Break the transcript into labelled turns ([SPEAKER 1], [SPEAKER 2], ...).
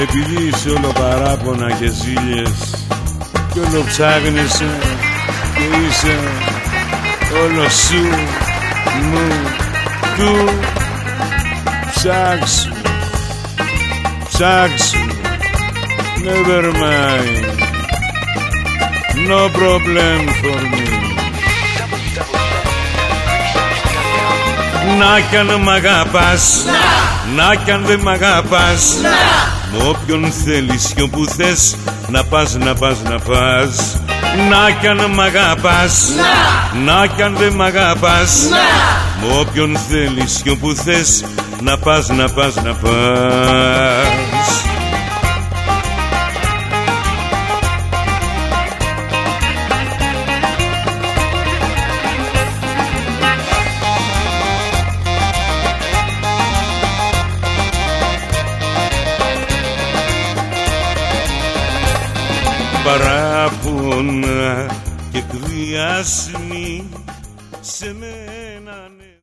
[SPEAKER 1] Επειδή είσαι όλο παράπονα και ζήλιες κι όλο ψάχνεσαι και είσαι όλο σου, μου, του, ψάξου, ψάξου, never mind, no problem for me. Να κι αν μ' αγαπάς, να κι αν δεν μ' αγαπάς, μ' όποιον θέλεις κι όπου θες να πας, να πας, να πας. Να κι αν μ' αγαπάς, να κι αν δεν μ' αγαπάς, μ' όποιον θέλεις κι όπου θες να πας, να πας, να πας. Παράπονα και εκβιασμοί σε μένα.